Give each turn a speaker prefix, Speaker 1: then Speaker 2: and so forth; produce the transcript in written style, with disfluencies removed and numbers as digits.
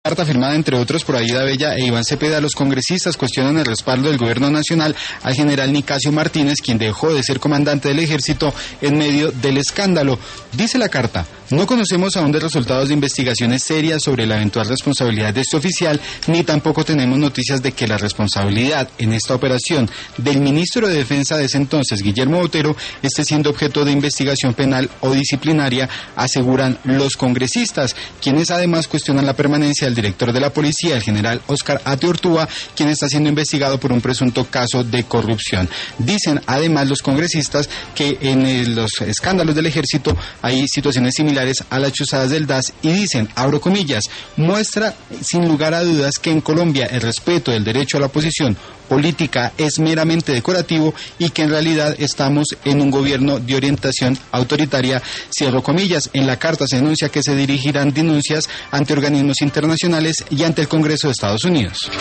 Speaker 1: carta firmada entre otros por Aida Bella e Iván Cepeda, los congresistas cuestionan el respaldo del gobierno nacional al general Nicasio Martínez, quien dejó de ser comandante del ejército en medio del escándalo. Dice la carta: no conocemos aún de resultados de investigaciones serias sobre la eventual responsabilidad de este oficial, ni tampoco tenemos noticias de que la responsabilidad en esta operación del ministro de Defensa de ese entonces, Guillermo Botero, esté siendo objeto de investigación penal o disciplinaria, aseguran los congresistas, quienes además cuestionan la permanencia del director de la policía, el general Óscar Ate Ortúa, quien está siendo investigado por un presunto caso de corrupción. Dicen además los congresistas que en los escándalos del ejército hay situaciones similares a las chuzadas del DAS y dicen, abro comillas, muestra sin lugar a dudas que en Colombia el respeto del derecho a la oposición política es meramente decorativo y que en realidad estamos en un gobierno de orientación autoritaria, cierro comillas. En la carta se denuncia que se dirigirán denuncias ante organismos internacionales y ante el Congreso de Estados Unidos.